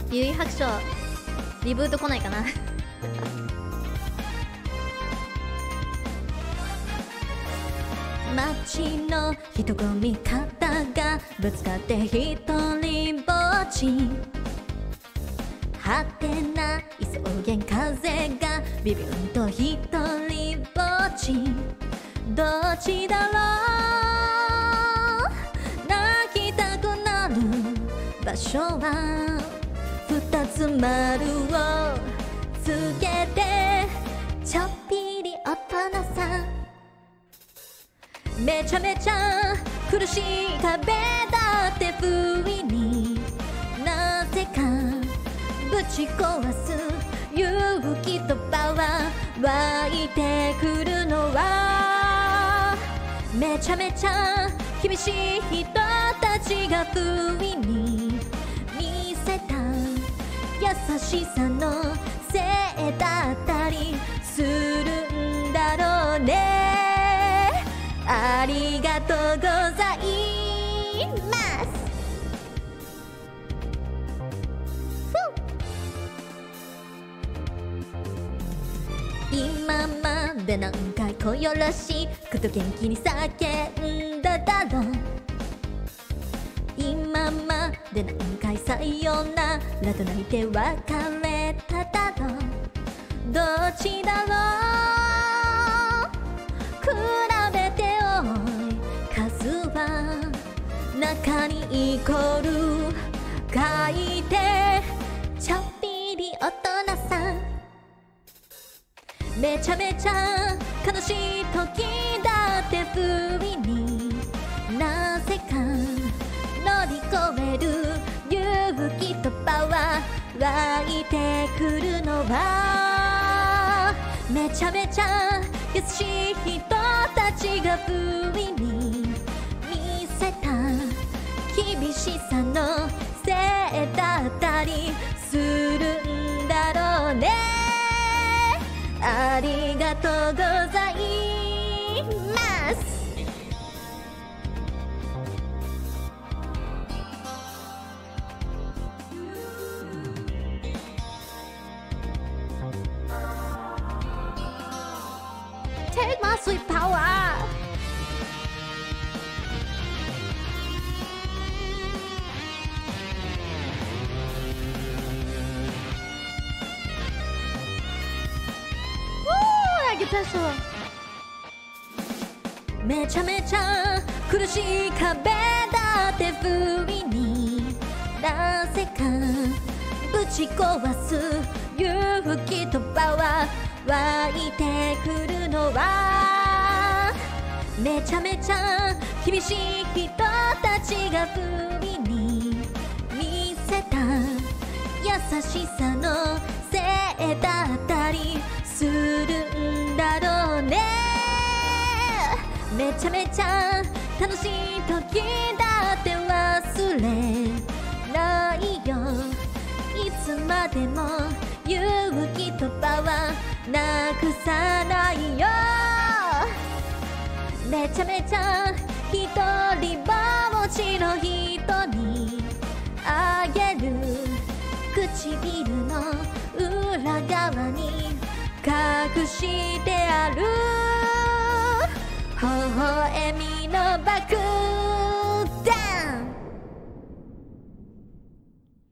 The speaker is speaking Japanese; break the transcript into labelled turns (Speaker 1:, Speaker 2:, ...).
Speaker 1: ゆい白書リブート来ないかな街の人混み方がぶつかって一人ぼっち、果てな急げん風がビビンと一人ぼっち、どっちだろう、泣きたくなる場所は二つ丸をつけてちょっぴり大人さ、めちゃめちゃ苦しい壁だって不意になぜかぶち壊す勇気とパワー湧いてくるのは、めちゃめちゃ厳しい人たちが不意に見せた優しさのせいだったりするんだろうね。ありがとうございます。今まで何回こよろしくと元気に叫んだだろう、今まで何回さよならと泣いて別れただろう、どっちだろう、比べておい数は中にイコール書いてちょっぴり大人さ、めちゃめちゃ悲しい時だって不意になぜか乗り越える勇気とパワー湧いてくるのは、めちゃめちゃ優しい人たちが不意に見せた厳しさのせいだったりするんだろうね。ありがとうございます。Take my sweet power. めちゃめちゃ苦しい壁だって不意になぜかぶち壊す勇気とパワー湧いてくるのは、めちゃめちゃ厳しい人たちが不意に見せた優しさのせいだったりするんだろうね。めちゃめちゃ楽しい時だって忘れないよ、いつまでも勇気とパワーなくさないよ。めちゃめちゃ一人ぼっちの人にあげる唇の裏側に隠してある